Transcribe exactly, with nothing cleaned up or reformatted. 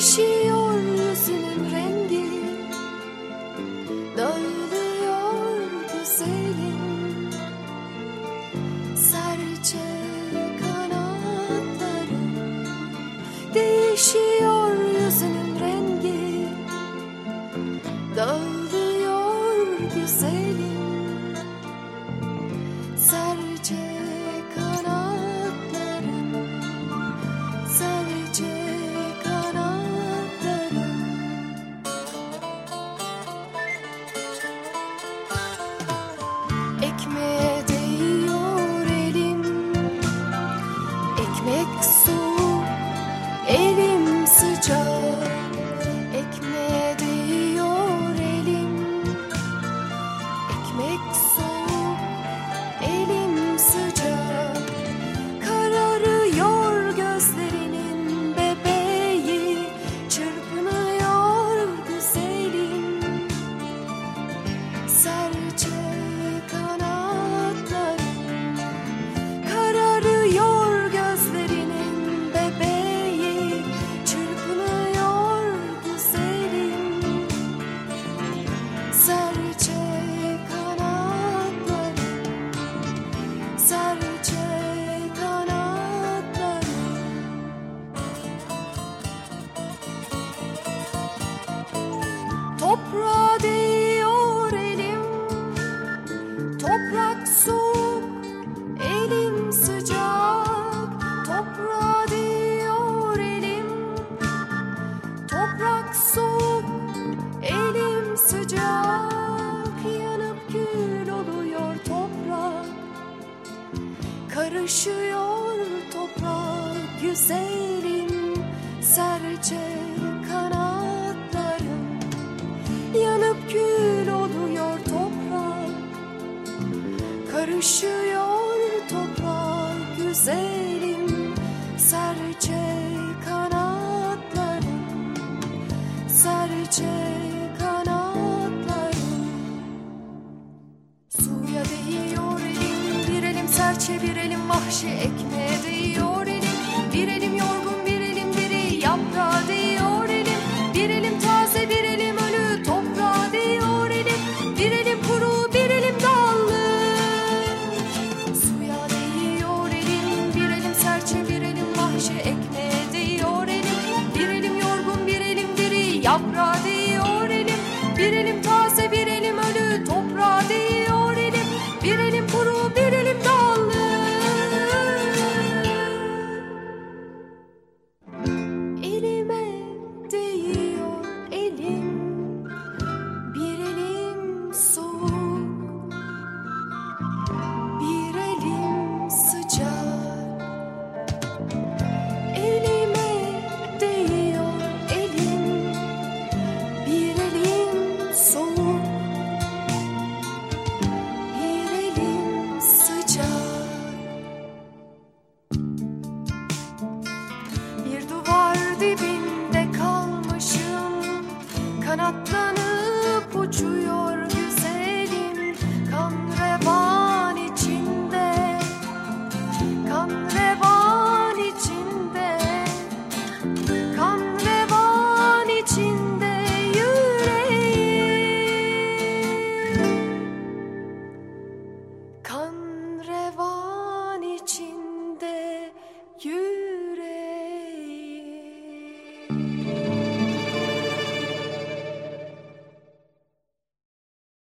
Değişiyor yüzünün rengi, dağılıyor güzelim, serçe kanatlarım. Değişiyor yüzünün rengi, dağılıyor güzelim, serçe kanatlarım, serçe kanatlarım. Ekmeğe değiyor elim, ekmek soğuk, elim sıcak. Ekmeğe değiyor elim, ekmek soğuk, elim sıcak. Kararıyor gözlerinin bebeği, çırpınıyor güzelim, serçe kanatlarım. Kararıyor gözlerinin bebeği, çırpınıyor güzelim, serçe kanatlarım, serçe kanatlarım. Toprağa değiyor elim, toprak soğuk, elim sıcak. Toprağa değiyor elim, toprak soğuk, elim sıcak. Yanıp kül oluyor toprak, karışıyor toprak güzelim, serçe kanatlarım. Yanıp kül oluyor toprak, karışıyor toprak güzelim, serçe kanatlarım, serçe kanatlarım. Suya değiyor elim, bir elim serçe, bir elim vahşi. Ekmeğe değiyor elim, bir elim yorgun, bir elim diri. Yaprağa değiyor elim, bir elim taze, bir elim ölü. Toprağa değiyor elim, bir elim kuru, bir elim dallı. Suya değiyor elim, bir elim serçe, bir elim vahşi. Ekmeğe değiyor elim, bir elim yorgun, bir elim diri. Yaprağa değiyor elim, bir elim taze, bir elim ölü. Toprağa değiyor elim, bir elim kuru, bir elim dallı. Elime değiyor elim, bir elim soğuk, bir elim sıcak. Elime değiyor elim, bir elim soğuk, bir elim sıcak. Bir duvar dibinde kalmışım, kanat